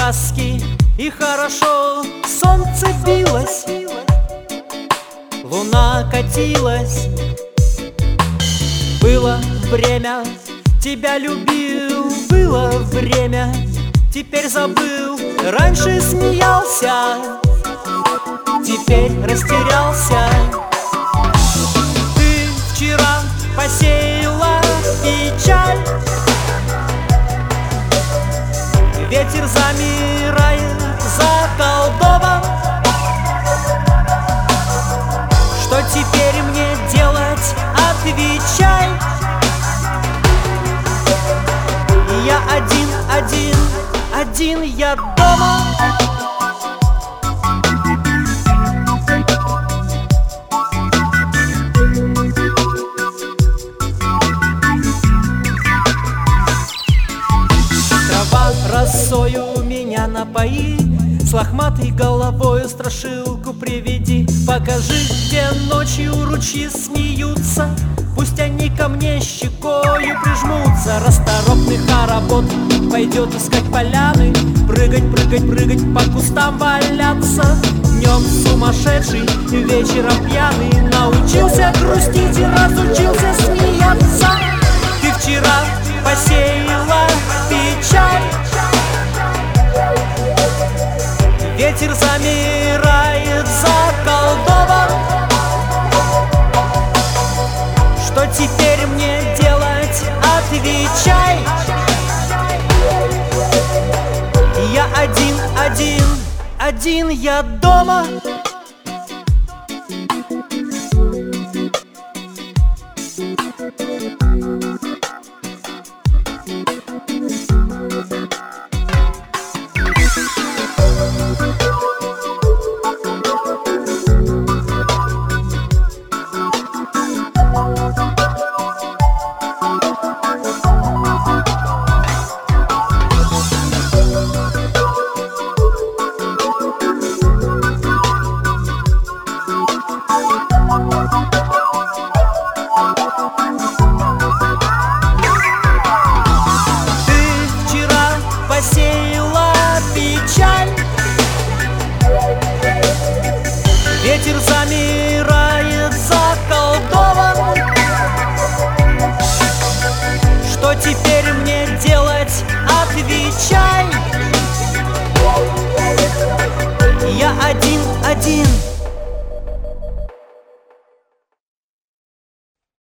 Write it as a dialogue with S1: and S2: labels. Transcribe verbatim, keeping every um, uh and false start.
S1: сказки, и хорошо солнце билось, луна катилась. Было время, тебя любил, было время, теперь забыл. Раньше смеялся, теперь растерялся. Ты вчера посеяла печаль, ветер замирает, заколдован. Что теперь мне делать? Отвечай. Я один, один, один я дома. Трава росою меня напои, с лохматой головой страшилку приведи. Покажи, где ночью ручьи смеются, пусть они ко мне щекою прижмутся. Расторопный хоровод пойдет искать поляны, прыгать, прыгать, прыгать, по кустам валяться. Днем сумасшедший, вечером пьяный, научился грустить и разучился смеяться. Ты вчера посеяла печаль, ветер замирает, заколдован. Что теперь мне делать? Отвечай. Я один, один, один я дома. Посеяла печаль, ветер замирает, заколдован. Что теперь мне делать? Отвечай. Я один, один.